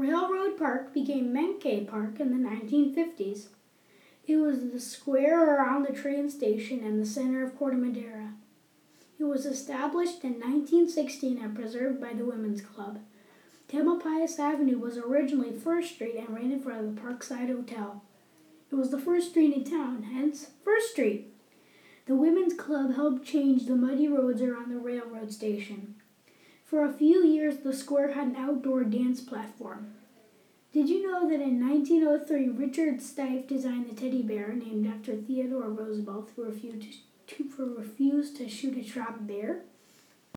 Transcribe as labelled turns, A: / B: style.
A: Railroad Park became Menke Park in the 1950s. It was the square around the train station and the center of Corte Madera. It was established in 1916 and preserved by the Women's Club. Tamalpais Avenue was originally First Street and ran in front of the Parkside Hotel. It was the first street in town, hence First Street. The Women's Club helped change the muddy roads around the railroad station. For a few years, the square had an outdoor dance platform. Did you know that in 1903, Richard Steiff designed the teddy bear named after Theodore Roosevelt, who refused to shoot a trapped bear?